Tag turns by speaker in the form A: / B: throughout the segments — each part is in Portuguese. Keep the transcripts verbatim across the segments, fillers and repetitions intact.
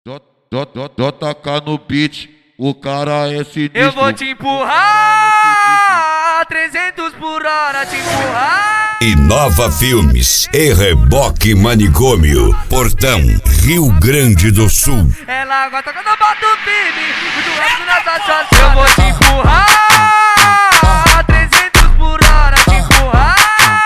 A: Dó, dó, dó, dó, tacar no beat, o cara é sinistro.
B: Eu vou te empurrar, trezentos por hora, te empurrar.
C: Inova Filmes e Reboque Manicômio, Portão, Rio Grande do Sul.
B: Ela gosta quando eu boto o firme, muito rápido na taxa. Eu vou te empurrar, trezentos por hora, te empurrar,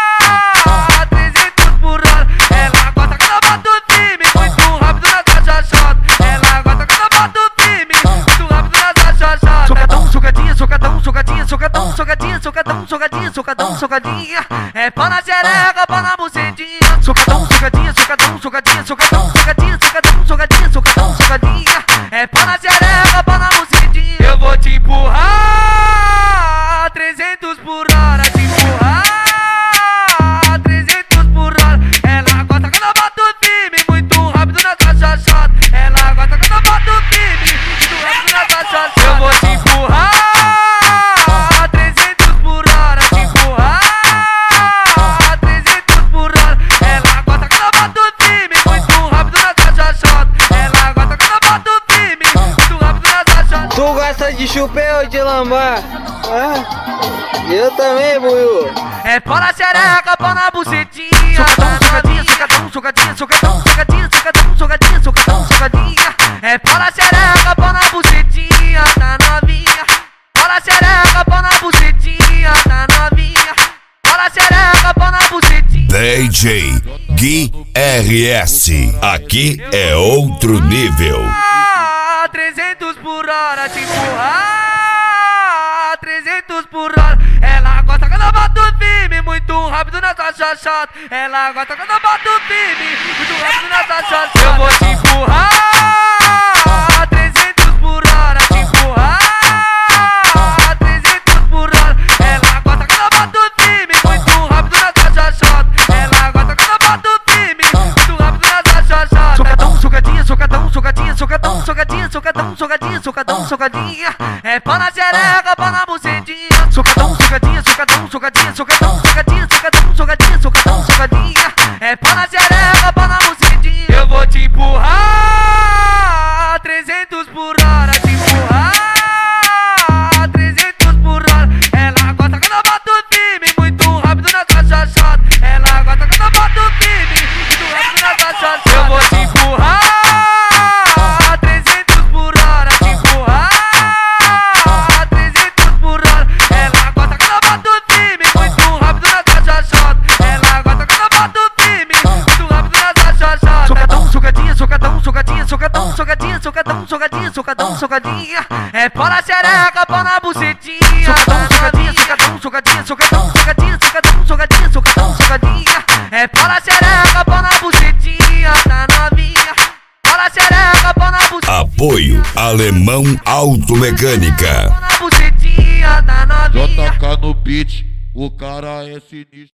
B: trezentos por hora. Ela gosta quando eu boto o firme, muito rápido na taxa. Ela gosta quando eu boto o firme, muito rápido na taxa. Socadão, socadinha, socadão, socadinha, socadão, socadinha, socadão, socadinha, socadão, socadinha. É pau na xereca, pau na bucetinha. Socadão, socadinha, socadão, socadinha, socadão, socadinha, socadão, socadinha, socadão, socadinha. É pau na xereca, pau na bucetinha. Eu vou te empurrar, trezentos por hora, te empurrar, trezentos por hora. Ela gosta quando eu boto firme, muito rápido na caixa chata. Ela gosta quando eu boto firme, muito rápido na caixa chata. Eu vou te empurrar, trezentos por hora, te empurrar, trezentos por hora. Ela gosta quando eu boto firme, muito rápido na caixa chata. Ela gosta quando eu boto firme, muito rápido na caixa chata.
D: Tu gosta de chupé ou de lambar? Ah, eu também, buiu.
B: É pau na xereca, pau na bucetinha. Socadão, socadinha, socadão, socadinha, socadão, socadinha, socadão, socadinha, socadão, socadinha. É pau na xereca, pau na bucetinha, tá novinha. Pau na xereca, pau na bucetinha, tá novinha. Pau na xereca, pau na bucetinha.
C: D J Gui R S, aqui é outro nível.
B: trezentos por hora, te empurrar, trezentos por hora. Ela gosta quando eu boto firme, muito rápido na taxa chata. Ela gosta quando eu boto firme, muito rápido na taxa chata. Eu vou te empurrar, trezentos por hora, te empurrar, trezentos por hora. Ela gosta quando eu boto firme, muito rápido na taxa chata. Ela gosta quando eu boto firme, muito rápido na taxa chata. Socadão, socadinha, socadão, socadinha, socadão, socadinha, socadão, socadinha, socadão, socadinha. É pau na xereca, pau na bucetinha. Socadão, socadinha, socadão, socadinha, socadão, socadinha, socadão, socadinha, socadão, socadinha. É pau na xereca, pau na bucetinha. Eu vou te empurrar, trezentos por hora, te empurrar, trezentos por hora. Ela gosta quando eu boto firme, muito rápido na caixa chata. Ela gosta quando eu boto firme, muito rápido na caixa chata. Eu vou te empurrar, trezentos por hora, te empurrar, trezentos por hora. Ela gosta quando eu boto firme, muito rápido na caixa chata. Ela gosta quando eu boto firme, muito rápido na caixa chata. Socadão, socadinha, socadão, socadinha, socadão, socadinha, socadão, socadinha, socadão, socadinha. É pau na xereca, pau na bucetinha. Socadão, socadinha, socadão, socadinha, socadão, socadinha, socadão, socadinha, socadão, socadinha. É pau na xereca, pau na bucetinha, tá novinha. Pau na xereca, pau na bucetinha.
C: Apoio Alemão Automecânica.
B: Pau na bucetinha, tá
A: Dó,
B: novinha.
A: tacar no beat, o cara é sinistro.